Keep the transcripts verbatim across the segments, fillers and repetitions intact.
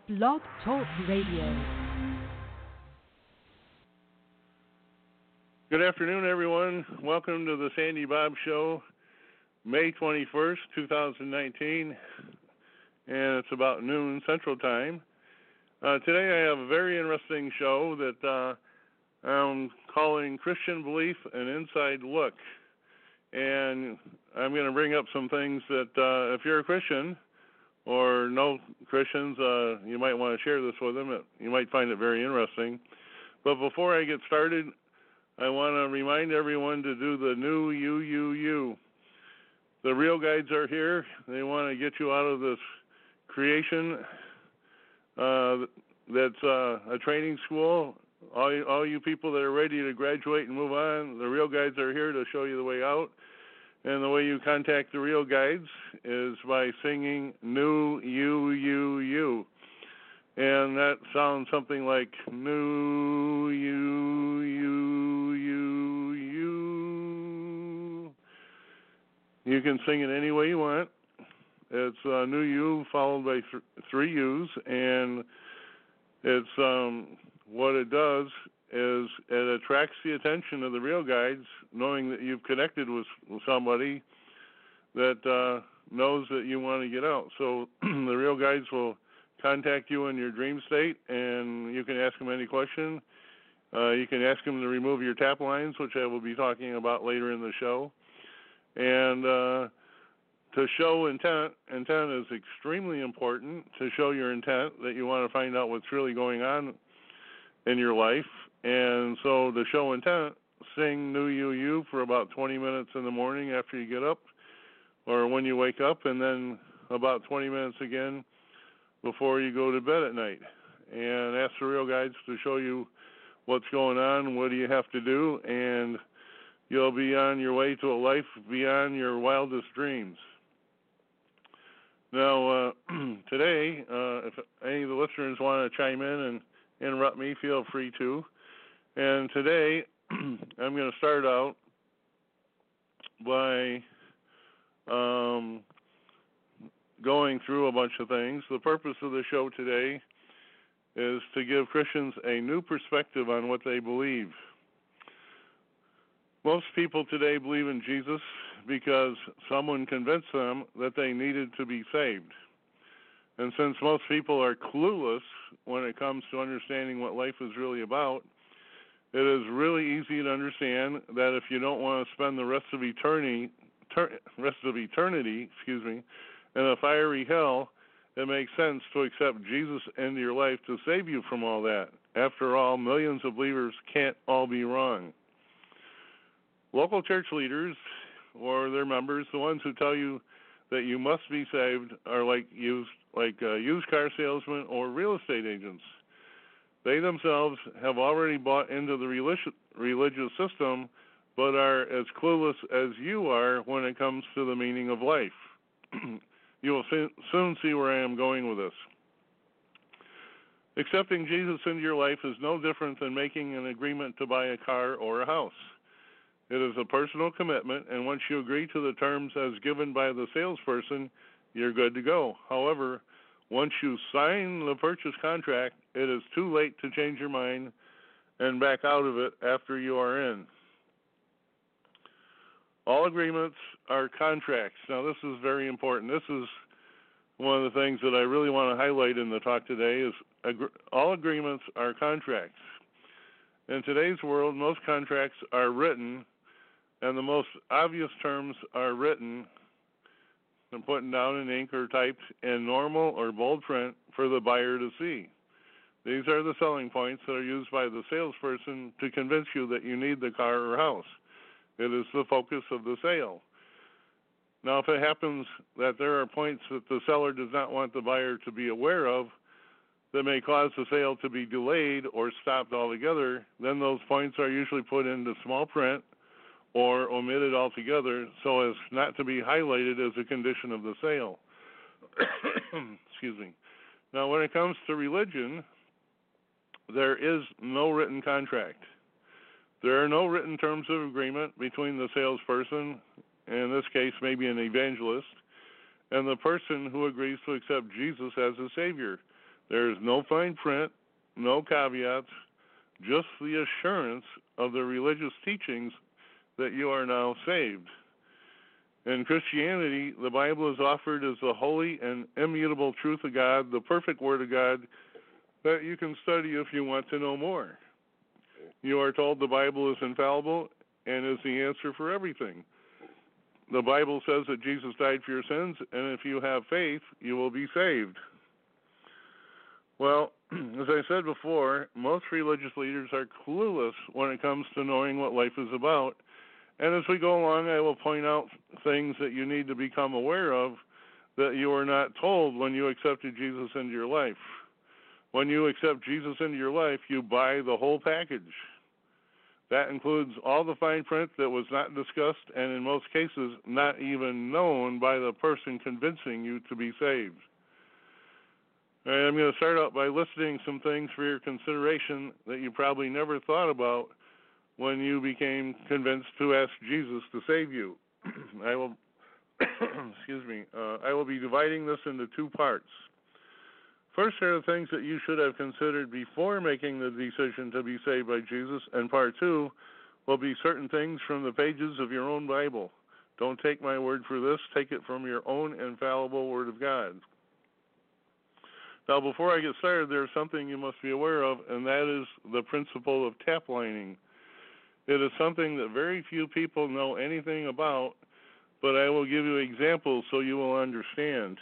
Blog Talk Radio. Good afternoon, everyone. Welcome to the Sandy Bob Show, May twenty-first, twenty nineteen, and it's about noon Central Time. Uh, today I have a very interesting show that uh, I'm calling Christian Belief, an Inside Look. And I'm going to bring up some things that uh, if you're a Christian or know Christians, uh, you might want to share this with them. You might find it very interesting. But before I get started, I want to remind everyone to do the new U U U. The real guides are here. They want to get you out of this creation uh, that's uh, a training school. All you, all you people that are ready to graduate and move on, the real guides are here to show you the way out. And the way you contact the real guides is by singing New You, You, You. And that sounds something like New You, You, You, You. You can sing it any way you want. It's uh, New You followed by th- three U's, and it's um, what it does is it attracts the attention of the real guides, knowing that you've connected with, with somebody that uh, knows that you want to get out. So the real guides will contact you in your dream state, and you can ask them any question. Uh, you can ask them to remove your tap lines, which I will be talking about later in the show. And uh, to show intent, intent is extremely important, to show your intent that you want to find out what's really going on in your life. And so to show intent, sing New You You for about twenty minutes in the morning after you get up or when you wake up, and then about twenty minutes again before you go to bed at night. And ask the real guides to show you what's going on, what do you have to do, and you'll be on your way to a life beyond your wildest dreams. Now, uh, today, uh, if any of the listeners want to chime in and interrupt me, feel free to. And today, I'm going to start out by um, going through a bunch of things. The purpose of the show today is to give Christians a new perspective on what they believe. Most people today believe in Jesus because someone convinced them that they needed to be saved. And since most people are clueless when it comes to understanding what life is really about, it is really easy to understand that if you don't want to spend the rest of eternity, ter- rest of eternity, excuse me, in a fiery hell, it makes sense to accept Jesus into your life to save you from all that. After all, millions of believers can't all be wrong. Local church leaders or their members, the ones who tell you that you must be saved, are like used like uh, used car salesmen or real estate agents. They themselves have already bought into the religious religious system, but are as clueless as you are when it comes to the meaning of life. You will soon see where I am going with this. Accepting Jesus into your life is no different than making an agreement to buy a car or a house. It is a personal commitment, and once you agree to the terms as given by the salesperson, you're good to go. However, once you sign the purchase contract, it is too late to change your mind and back out of it after you are in. All agreements are contracts. Now, this is very important. This is one of the things that I really want to highlight in the talk today is ag- all agreements are contracts. In today's world, most contracts are written, and the most obvious terms are written and put down in ink or typed in normal or bold print for the buyer to see. These are the selling points that are used by the salesperson to convince you that you need the car or house. It is the focus of the sale. Now, if it happens that there are points that the seller does not want the buyer to be aware of that may cause the sale to be delayed or stopped altogether, then those points are usually put into small print or omitted altogether so as not to be highlighted as a condition of the sale. Excuse me. Now, when it comes to religion, there is no written contract. There are no written terms of agreement between the salesperson, in this case maybe an evangelist, and the person who agrees to accept Jesus as a Savior. There's no fine print, no caveats, just the assurance of the religious teachings that you are now saved. In Christianity, the Bible is offered as the holy and immutable truth of God, the perfect Word of God that you can study if you want to know more. You are told the Bible is infallible and is the answer for everything. The Bible says that Jesus died for your sins, and if you have faith, you will be saved. Well, as I said before, most religious leaders are clueless when it comes to knowing what life is about. And as we go along, I will point out things that you need to become aware of that you were not told when you accepted Jesus into your life. When you accept Jesus into your life, you buy the whole package. That includes all the fine print that was not discussed and in most cases not even known by the person convincing you to be saved. All right, I'm going to start out by listing some things for your consideration that you probably never thought about when you became convinced to ask Jesus to save you. I will, excuse me, uh, I will be dividing this into two parts. First are the things that you should have considered before making the decision to be saved by Jesus, and part two will be certain things from the pages of your own Bible. Don't take my word for this. Take it from your own infallible Word of God. Now, before I get started, there's something you must be aware of, and that is the principle of tap lining. It is something that very few people know anything about, but I will give you examples so you will understand.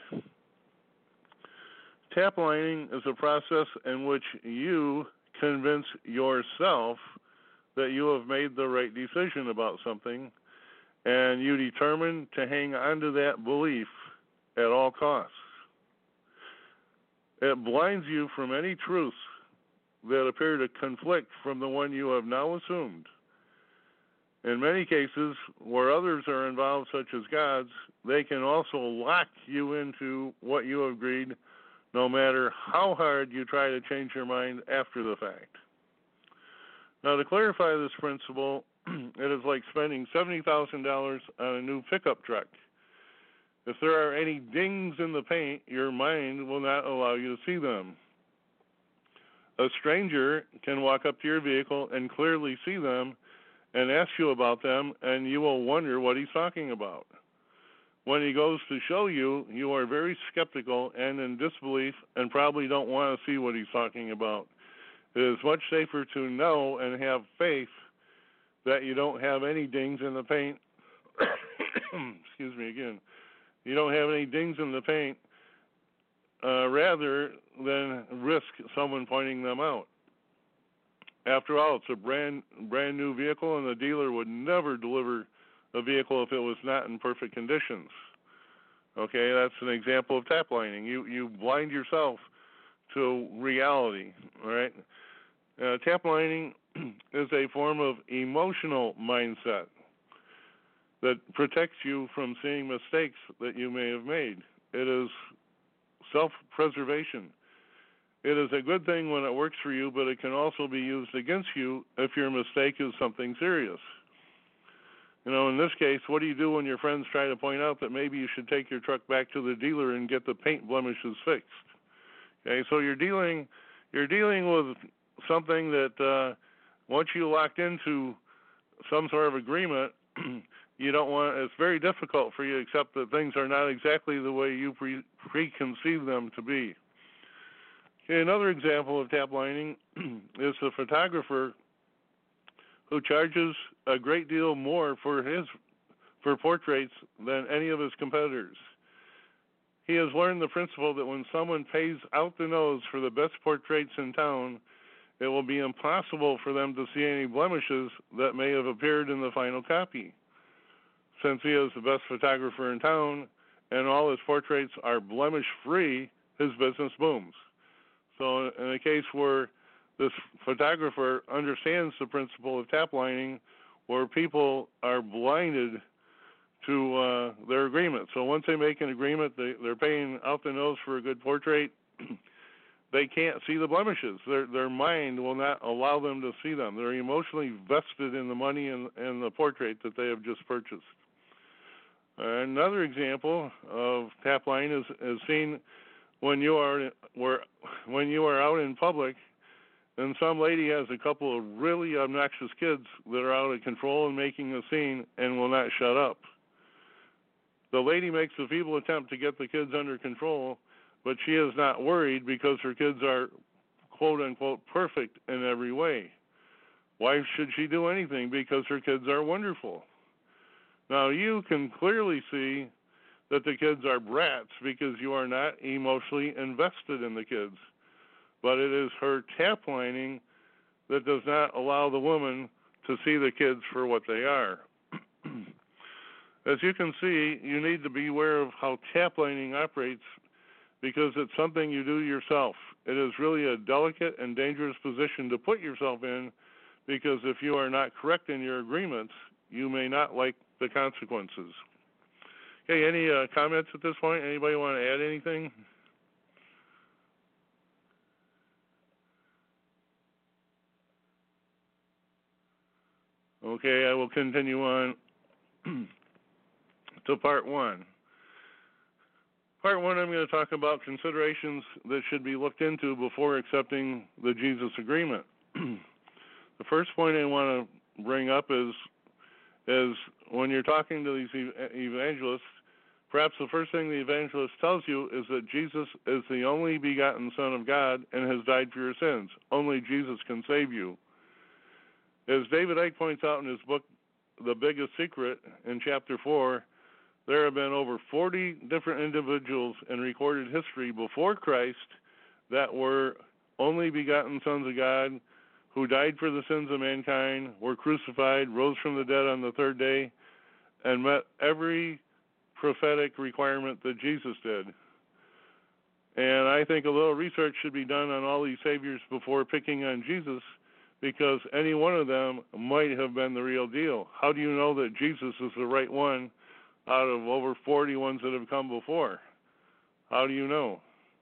Tap lining is a process in which you convince yourself that you have made the right decision about something, and you determine to hang on to that belief at all costs. It blinds you from any truths that appear to conflict from the one you have now assumed. In many cases, where others are involved, such as God's, they can also lock you into what you agreed, no matter how hard you try to change your mind after the fact. Now, to clarify this principle, it is like spending seventy thousand dollars on a new pickup truck. If there are any dings in the paint, your mind will not allow you to see them. A stranger can walk up to your vehicle and clearly see them and ask you about them, and you will wonder what he's talking about. When he goes to show you, you are very skeptical and in disbelief and probably don't want to see what he's talking about. It is much safer to know and have faith that you don't have any dings in the paint. Excuse me again. You don't have any dings in the paint, uh, rather than risk someone pointing them out. After all, it's a brand brand new vehicle, and the dealer would never deliver a vehicle if it was not in perfect conditions. Okay, that's an example of tap lining. You you blind yourself to reality. All right, uh, tap lining is a form of emotional mindset that protects you from seeing mistakes that you may have made. It is self-preservation. It is a good thing when it works for you, but it can also be used against you if your mistake is something serious. You know, in this case, what do you do when your friends try to point out that maybe you should take your truck back to the dealer and get the paint blemishes fixed? Okay, so you're dealing you're dealing with something that uh, once you locked into some sort of agreement, you don't want. It's very difficult for you to accept that things are not exactly the way you pre- preconceive them to be. Okay, another example of tap lining is the photographer who charges a great deal more for his for portraits than any of his competitors. He has learned the principle that when someone pays out the nose for the best portraits in town, it will be impossible for them to see any blemishes that may have appeared in the final copy. Since he is the best photographer in town and all his portraits are blemish-free, his business booms. So in a case where this photographer understands the principle of tap lining, where people are blinded to uh, their agreement. So once they make an agreement, they, they're paying out the nose for a good portrait, they can't see the blemishes. Their their mind will not allow them to see them. They're emotionally vested in the money and, and the portrait that they have just purchased. Another example of tap line is, is seen when you are where when you are out in public and some lady has a couple of really obnoxious kids that are out of control and making a scene and will not shut up. The lady makes a feeble attempt to get the kids under control, but she is not worried because her kids are quote-unquote perfect in every way. Why should she do anything? Because her kids are wonderful. Now, you can clearly see that the kids are brats because you are not emotionally invested in the kids. But it is her taplining that does not allow the woman to see the kids for what they are. As you can see, you need to be aware of how taplining operates because it's something you do yourself. It is really a delicate and dangerous position to put yourself in because if you are not correct in your agreements, you may not like the consequences. Okay, any uh, comments at this point? Anybody want to add anything? Okay, I will continue on to part one. Part one, I'm going to talk about considerations that should be looked into before accepting the Jesus agreement. The first point I want to bring up is, is when you're talking to these evangelists, perhaps the first thing the evangelist tells you is that Jesus is the only begotten Son of God and has died for your sins. Only Jesus can save you. As David Icke points out in his book, The Biggest Secret, in chapter four, there have been over forty different individuals in recorded history before Christ that were only begotten sons of God, who died for the sins of mankind, were crucified, rose from the dead on the third day, and met every prophetic requirement that Jesus did. And I think a little research should be done on all these saviors before picking on Jesus, because any one of them might have been the real deal. How do you know that Jesus is the right one out of over forty ones that have come before? How do you know?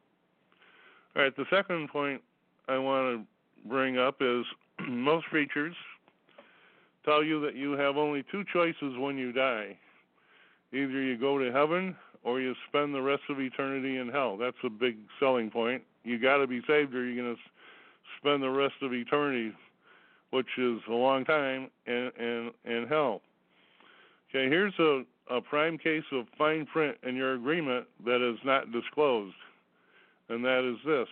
All right, the second point I want to bring up is most preachers tell you that you have only two choices when you die. Either you go to heaven or you spend the rest of eternity in hell. That's a big selling point. You got to be saved or you're going to spend the rest of eternity, which is a long time, in, in, in hell. Okay, here's a, a prime case of fine print in your agreement that is not disclosed, and that is this.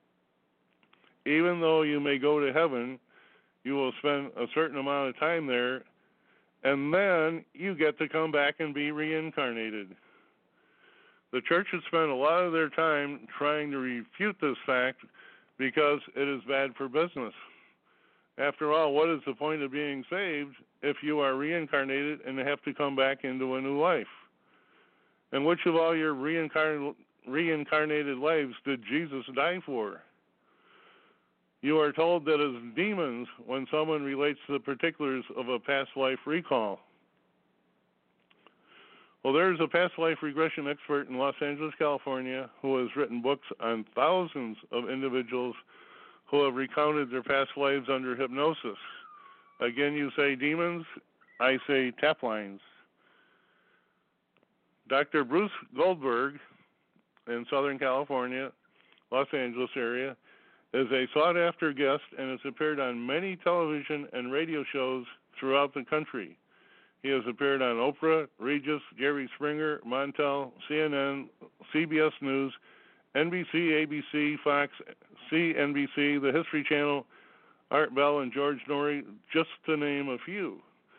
Even though you may go to heaven, you will spend a certain amount of time there, and then you get to come back and be reincarnated. The church has spent a lot of their time trying to refute this fact because it is bad for business. After all, what is the point of being saved if you are reincarnated and have to come back into a new life? And which of all your reincarn- reincarnated lives did Jesus die for? You are told that as demons when someone relates to the particulars of a past life recall. Well, there's a past life regression expert in Los Angeles, California, who has written books on thousands of individuals who have recounted their past lives under hypnosis. Again, you say demons, I say tap lines. Doctor Bruce Goldberg in Southern California, Los Angeles area, is a sought-after guest and has appeared on many television and radio shows throughout the country. He has appeared on Oprah, Regis, Jerry Springer, Montel, C N N, C B S News, N B C, A B C, Fox, C N B C, the History Channel, Art Bell, and George Norrie, just to name a few.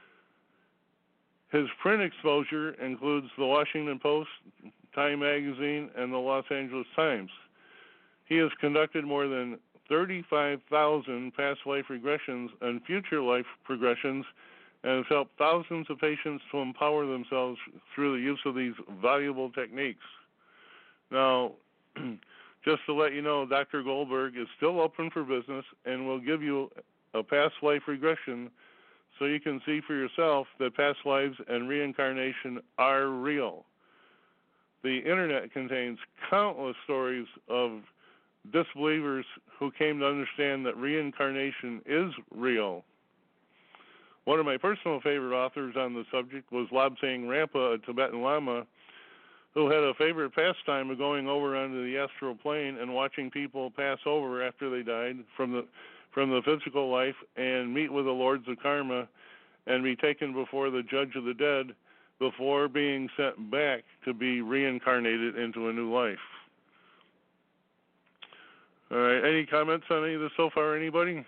His print exposure includes the Washington Post, Time Magazine, and the Los Angeles Times. He has conducted more than thirty-five thousand past life regressions and future life progressions and has helped thousands of patients to empower themselves through the use of these valuable techniques. Now, just to let you know, Doctor Goldberg is still open for business and will give you a past life regression so you can see for yourself that past lives and reincarnation are real. The internet contains countless stories of disbelievers who came to understand that reincarnation is real. One of my personal favorite authors on the subject was Lobsang Rampa, a Tibetan Lama, who had a favorite pastime of going over onto the astral plane and watching people pass over after they died from the from the physical life and meet with the lords of karma and be taken before the judge of the dead before being sent back to be reincarnated into a new life. All right, any comments on any of this so far, anybody?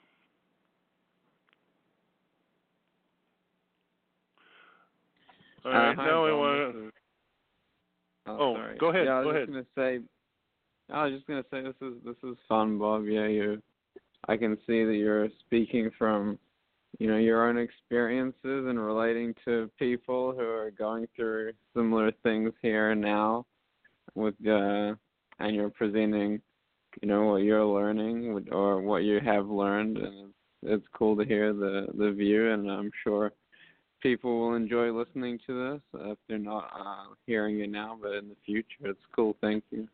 All right, uh, hi, now I Bill. want This to... is- Oh, Oh, sorry. go ahead, Yeah, I was go just ahead. gonna say. I was just gonna say this is this is fun, Bob. Yeah, you. I can see that you're speaking from, you know, your own experiences and relating to people who are going through similar things here and now, with uh, and you're presenting, you know, what you're learning with, or what you have learned, and it's, it's cool to hear the the view, and I'm sure people will enjoy listening to this uh, if they're not uh, hearing it now, but in the future. It's cool. Thank you.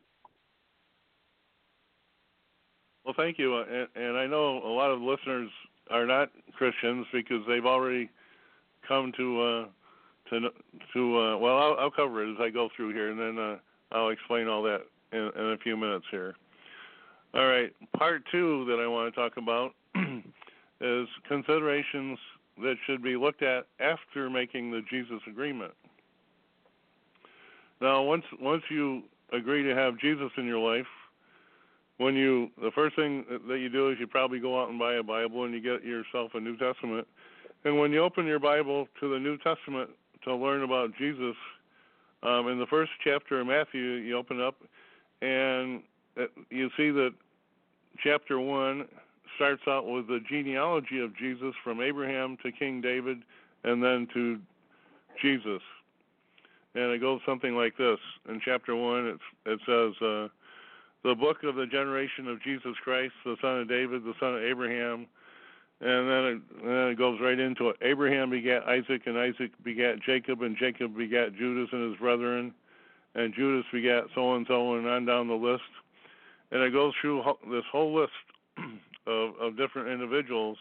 Well, thank you. Uh, and, and I know a lot of listeners are not Christians because they've already come to uh, to to. Uh, well, I'll, I'll cover it as I go through here, and then uh, I'll explain all that in, in a few minutes here. All right, part two that I want to talk about is considerations that should be looked at after making the Jesus agreement. Now, once once you agree to have Jesus in your life, when you the first thing that you do is you probably go out and buy a Bible and you get yourself a New Testament. And when you open your Bible to the New Testament to learn about Jesus, um, in the first chapter of Matthew, you open up and you see that chapter one starts out with the genealogy of Jesus from Abraham to King David and then to Jesus. And it goes something like this. In chapter one, it's, it says, uh, the book of the generation of Jesus Christ, the son of David, the son of Abraham. And then it, and then it goes right into it. Abraham begat Isaac, and Isaac begat Jacob, and Jacob begat Judas and his brethren, and Judas begat so-and-so, and on down the list. And it goes through this whole list of, of different individuals.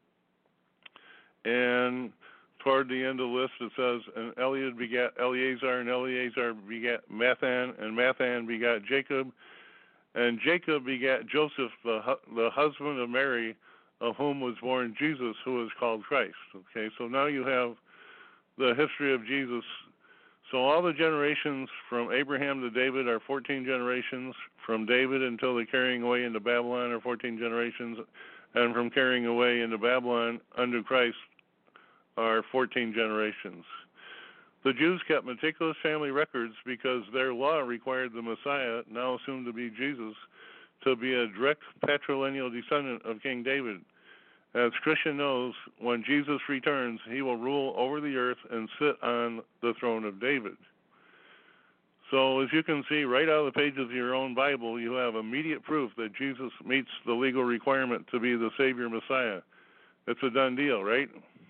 And toward the end of the list, it says, and Eliud begat Eleazar, and Eleazar begat Mathan, and Mathan begat Jacob, and Jacob begat Joseph, the, the husband of Mary, of whom was born Jesus, who is called Christ. Okay, so now you have the history of Jesus. So all the generations from Abraham to David are fourteen generations. From David until the carrying away into Babylon are fourteen generations. And from carrying away into Babylon under Christ are fourteen generations. The Jews kept meticulous family records because their law required the Messiah, now assumed to be Jesus, to be a direct patrilineal descendant of King David. As Christian knows, when Jesus returns, he will rule over the earth and sit on the throne of David. So as you can see right out of the pages of your own Bible, you have immediate proof that Jesus meets the legal requirement to be the Savior Messiah. It's a done deal, right?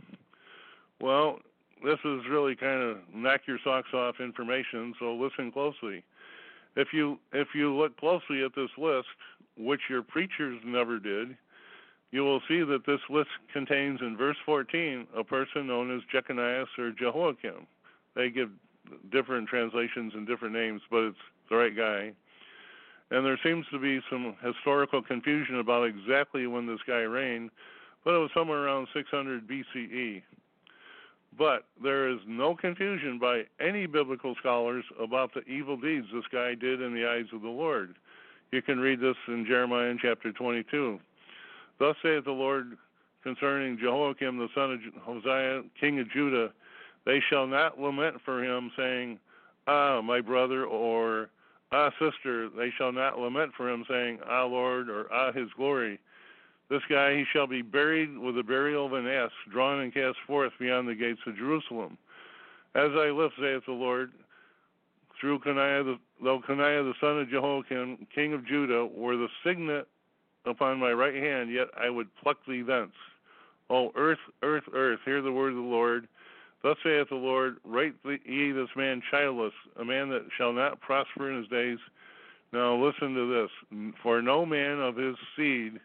Well, this is really kind of knock your socks off information, so listen closely. If you if you look closely at this list, which your preachers never did, you will see that this list contains in verse fourteen a person known as Jeconias or Jehoiakim. They give different translations and different names, but it's the right guy. And there seems to be some historical confusion about exactly when this guy reigned, but it was somewhere around six hundred B C E. But there is no confusion by any biblical scholars about the evil deeds this guy did in the eyes of the Lord. You can read this in Jeremiah in chapter twenty-two. Thus saith the Lord concerning Jehoiakim the son of Hosea, king of Judah, they shall not lament for him, saying, ah, my brother, or ah, sister. They shall not lament for him, saying, ah, Lord, or ah, his glory. This guy, he shall be buried with the burial of an ass, drawn and cast forth beyond the gates of Jerusalem. As I live, saith the Lord, through Coniah, the, though Coniah the son of Jehoiakim, king of Judah, were the signet upon my right hand, yet I would pluck thee thence. O earth, earth, earth, hear the word of the Lord. Thus saith the Lord, write ye this man childless, a man that shall not prosper in his days. Now listen to this. For no man of his seed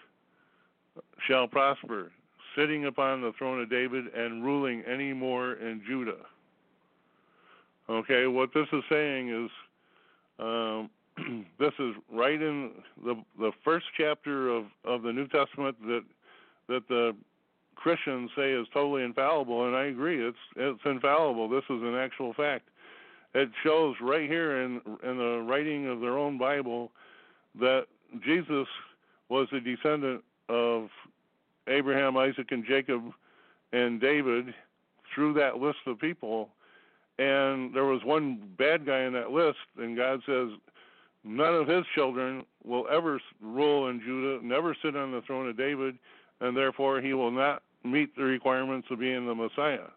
shall prosper, sitting upon the throne of David and ruling any more in Judah. Okay, what this is saying is um, this is right in the the first chapter of, of the New Testament that that the Christians say is totally infallible, and I agree, it's it's infallible. This is an actual fact. It shows right here in in the writing of their own Bible that Jesus was a descendant of Abraham, Isaac, and Jacob, and David through that list of people. And there was one bad guy in that list, and God says none of his children will ever rule in Judah, never sit on the throne of David, and therefore he will not meet the requirements of being the Messiah.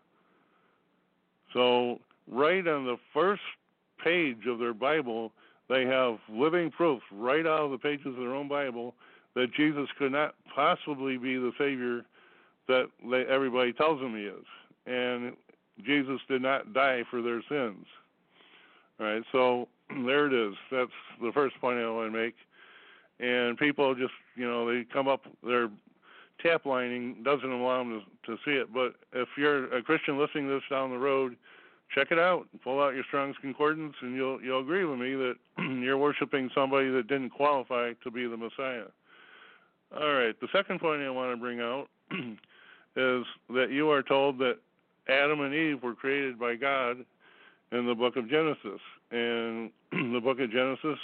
So right on the first page of their Bible, they have living proof right out of the pages of their own Bible that Jesus could not possibly be the Savior that they, everybody tells him he is. And Jesus did not die for their sins. All right, so there it is. That's the first point I want to make. And people just, you know, they come up, their tap lining doesn't allow them to, to see it. But if you're a Christian listening to this down the road, check it out. Pull out your Strong's Concordance, and you'll you'll agree with me that you're worshiping somebody that didn't qualify to be the Messiah. All right, the second point I want to bring out is that you are told that Adam and Eve were created by God in the book of Genesis. And the book of Genesis,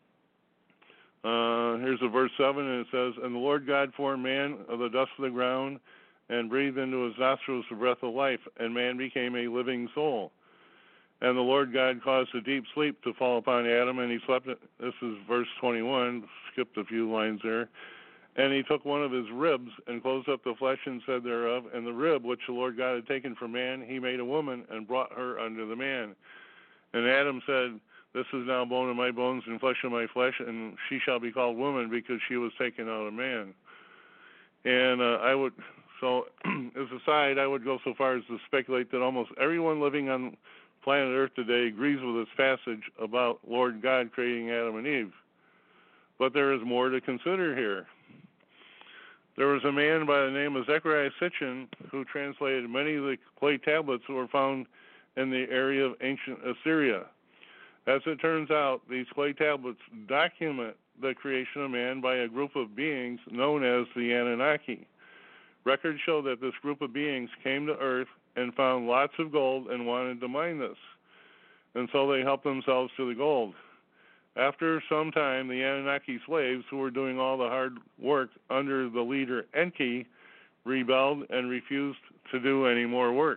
uh, here's a verse seven, and it says, "And the Lord God formed man of the dust of the ground and breathed into his nostrils the breath of life, and man became a living soul. And the Lord God caused a deep sleep to fall upon Adam, and he slept." This is verse twenty-one, skipped a few lines there. "And he took one of his ribs and closed up the flesh and said thereof, and the rib which the Lord God had taken from man, he made a woman and brought her unto the man. And Adam said, This is now bone of my bones and flesh of my flesh, and she shall be called woman because she was taken out of man." And uh, I would, so as a side, I would go so far as to speculate that almost everyone living on planet Earth today agrees with this passage about Lord God creating Adam and Eve. But there is more to consider here. There was a man by the name of Zechariah Sitchin who translated many of the clay tablets that were found in the area of ancient Assyria. As it turns out, these clay tablets document the creation of man by a group of beings known as the Anunnaki. Records show that this group of beings came to Earth and found lots of gold and wanted to mine this. And so they helped themselves to the gold. After some time, the Anunnaki slaves, who were doing all the hard work under the leader Enki, rebelled and refused to do any more work.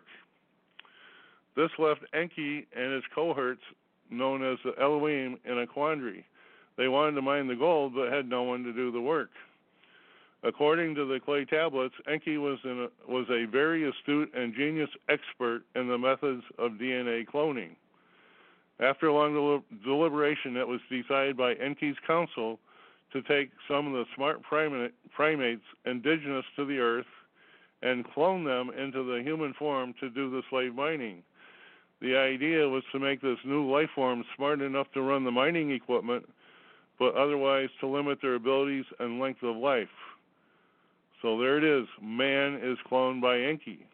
This left Enki and his cohorts, known as the Elohim, in a quandary. They wanted to mine the gold, but had no one to do the work. According to the clay tablets, Enki was, in a, was a very astute and genius expert in the methods of D N A cloning. After a long del- deliberation, it was decided by Enki's council to take some of the smart primate, primates indigenous to the earth and clone them into the human form to do the slave mining. The idea was to make this new life form smart enough to run the mining equipment, but otherwise to limit their abilities and length of life. So there it is. Man is cloned by Enki.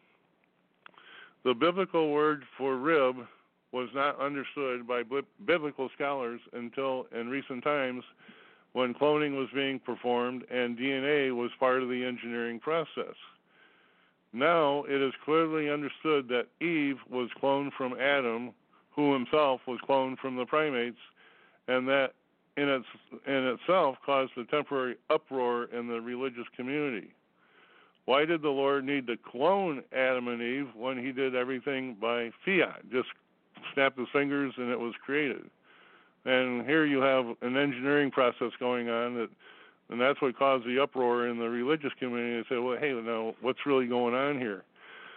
The biblical word for rib was not understood by biblical scholars until in recent times, when cloning was being performed and D N A was part of the engineering process. Now it is clearly understood that Eve was cloned from Adam, who himself was cloned from the primates, and that in, its, in itself caused a temporary uproar in the religious community. Why did the Lord need to clone Adam and Eve when he did everything by fiat? Just snapped his fingers and it was created. And here you have an engineering process going on, that, and that's what caused the uproar in the religious community. They say, well, hey, now what's really going on here?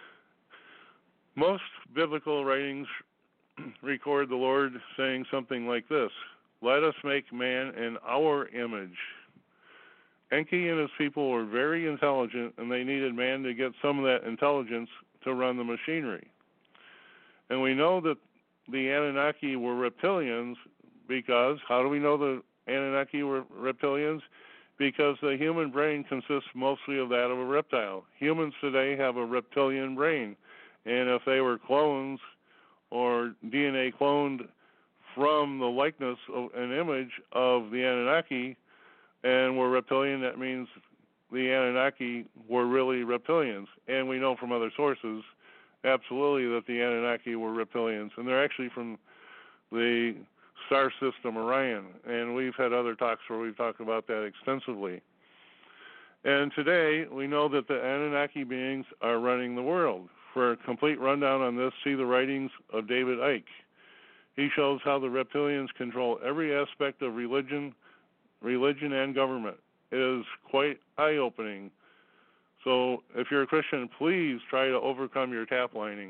Most biblical writings record the Lord saying something like this: "Let us make man in our image." Enki and his people were very intelligent, and they needed man to get some of that intelligence to run the machinery. And we know that the Anunnaki were reptilians because, how do we know the Anunnaki were reptilians? Because the human brain consists mostly of that of a reptile. Humans today have a reptilian brain, and if they were clones or D N A cloned from the likeness of an image of the Anunnaki and were reptilian, that means the Anunnaki were really reptilians. And we know from other sources, absolutely, that the Anunnaki were reptilians. And they're actually from the star system Orion. And we've had other talks where we've talked about that extensively. And today, we know that the Anunnaki beings are running the world. For a complete rundown on this, see the writings of David Icke. He shows how the reptilians control every aspect of religion, religion and government. It is quite eye-opening. So if you're a Christian, please try to overcome your tap lining.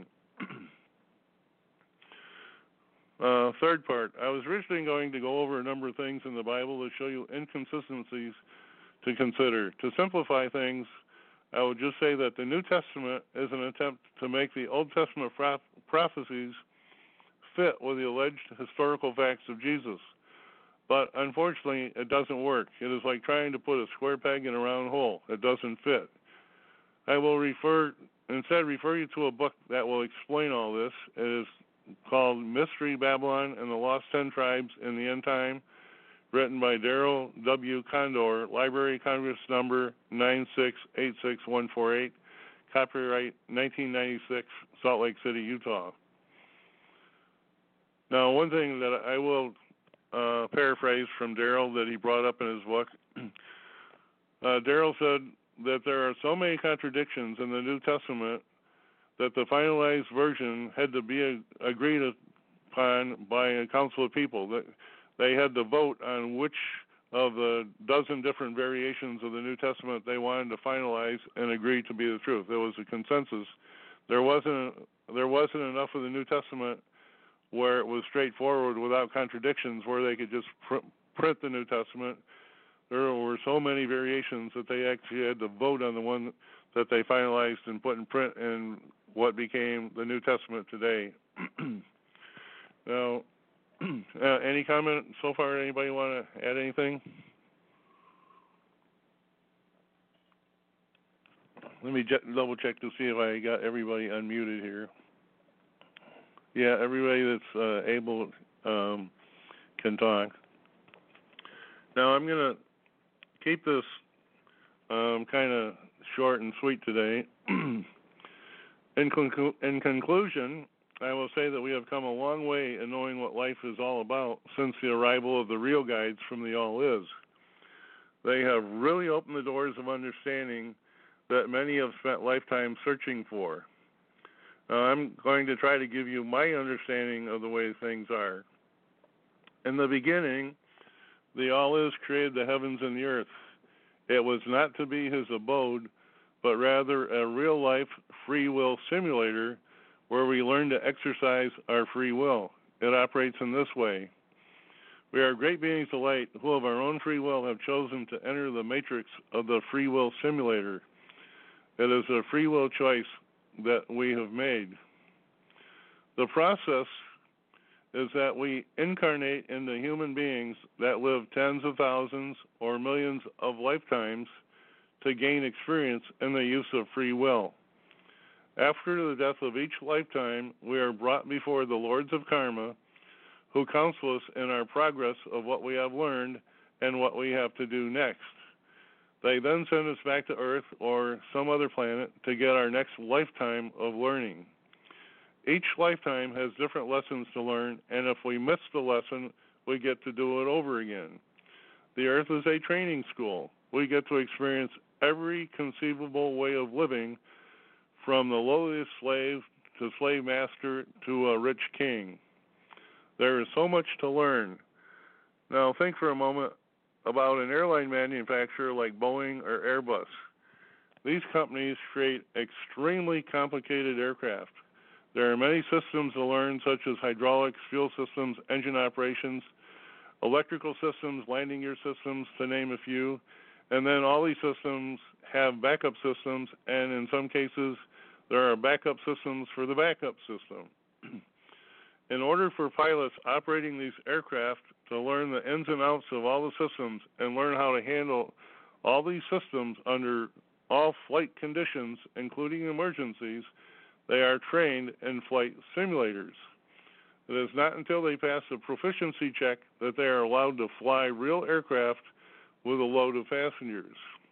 uh, third part, I was originally going to go over a number of things in the Bible to show you inconsistencies to consider. To simplify things, I would just say that the New Testament is an attempt to make the Old Testament pro- prophecies fit with the alleged historical facts of Jesus. But unfortunately, it doesn't work. It is like trying to put a square peg in a round hole. It doesn't fit. I will refer instead refer you to a book that will explain all this. It is called Mystery Babylon and the Lost Ten Tribes in the End Time, written by Darrell W. Condor, Library Congress number nine six eight six one four eight, copyright nineteen ninety-six, Salt Lake City, Utah. Now, one thing that I will uh, paraphrase from Darrell that he brought up in his book, uh, Darrell said that there are so many contradictions in the New Testament that the finalized version had to be a, agreed upon by a council of people. That they had to vote on which of the dozen different variations of the New Testament they wanted to finalize and agree to be the truth. There was a consensus. There wasn't there wasn't enough of the New Testament where it was straightforward without contradictions, where they could just pr- print the New Testament. There were so many variations that they actually had to vote on the one that they finalized and put in print in what became the New Testament today. Now, uh, any comment so far? Anybody want to add anything? Let me j- double check to see if I got everybody unmuted here. Yeah, everybody that's uh, able um, can talk. Now, I'm going to keep this um, kind of short and sweet today. in, conclu- in conclusion, I will say that we have come a long way in knowing what life is all about since the arrival of the real guides from the All Is. They have really opened the doors of understanding that many have spent lifetimes searching for. Uh, I'm going to try to give you my understanding of the way things are. In the beginning, the All Is created the heavens and the earth. It was not to be his abode, but rather a real-life free will simulator where we learn to exercise our free will. It operates in this way. We are great beings of light who of our own free will have chosen to enter the matrix of the free will simulator. It is a free will choice that we have made. The process is that we incarnate into human beings that live tens of thousands or millions of lifetimes to gain experience in the use of free will. After the death of each lifetime, we are brought before the Lords of Karma, who counsel us in our progress of what we have learned and what we have to do next. They then send us back to Earth or some other planet to get our next lifetime of learning. Each lifetime has different lessons to learn, and if we miss the lesson, we get to do it over again. The Earth is a training school. We get to experience every conceivable way of living, from the lowliest slave to slave master to a rich king. There is so much to learn. Now think for a moment about an airline manufacturer like Boeing or Airbus. These companies create extremely complicated aircraft. There are many systems to learn, such as hydraulics, fuel systems, engine operations, electrical systems, landing gear systems, to name a few. And then all these systems have backup systems, and in some cases, there are backup systems for the backup system. In order for pilots operating these aircraft to learn the ins and outs of all the systems and learn how to handle all these systems under all flight conditions, including emergencies, they are trained in flight simulators. It is not until they pass a proficiency check that they are allowed to fly real aircraft with a load of passengers.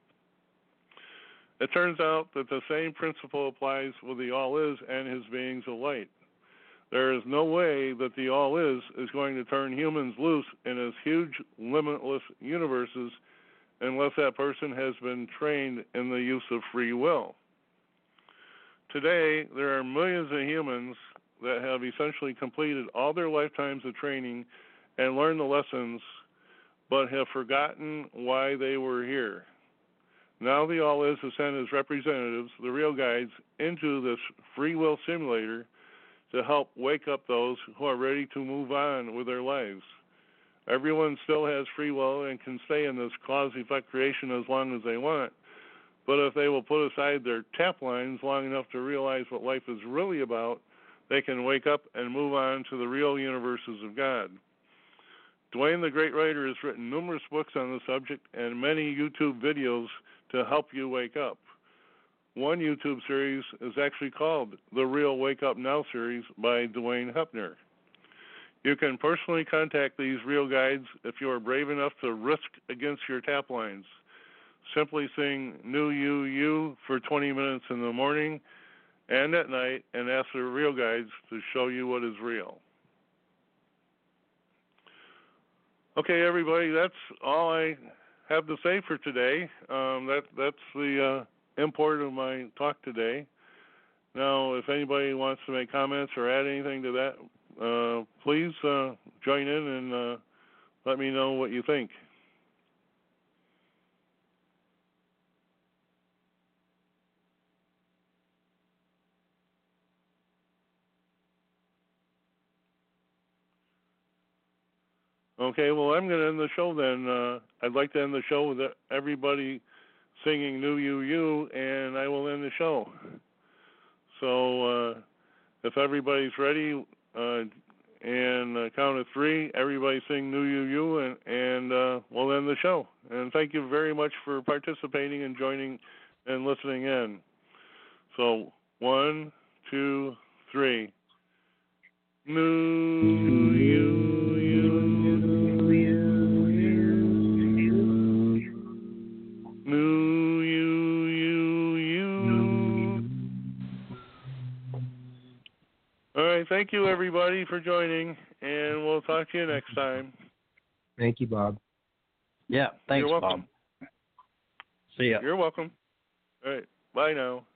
It turns out that the same principle applies with the All-Is and his beings of light. There is no way that the All-Is is going to turn humans loose in his huge, limitless universes unless that person has been trained in the use of free will. Today, there are millions of humans that have essentially completed all their lifetimes of training and learned the lessons, but have forgotten why they were here. Now the All-Is has sent his representatives, the real guides, into this free will simulator to help wake up those who are ready to move on with their lives. Everyone still has free will and can stay in this cause-effect creation as long as they want, but if they will put aside their tap lines long enough to realize what life is really about, they can wake up and move on to the real universes of God. Dwayne the Great Writer has written numerous books on the subject and many YouTube videos to help you wake up. One YouTube series is actually called The Real Wake Up Now series by Dwayne Hepner. You can personally contact these real guides if you are brave enough to risk against your tap lines. Simply sing New You You for twenty minutes in the morning and at night and ask the real guides to show you what is real. Okay, everybody, that's all I have to say for today. Um, that that's the uh, import of my talk today. Now, if anybody wants to make comments or add anything to that, uh, please uh, join in and uh, let me know what you think. Okay, well, I'm going to end the show then. Uh, I'd like to end the show with everybody singing New You You, and I will end the show. So uh, if everybody's ready, uh, and uh, count of three, everybody sing New You You, and, and uh, we'll end the show. And thank you very much for participating and joining and listening in. So one, two, three. New You. New you, you, you. All right, thank you everybody for joining, and we'll talk to you next time. Thank you, Bob. Yeah, thanks, You're welcome. Bob. See ya. You're welcome. All right, bye now.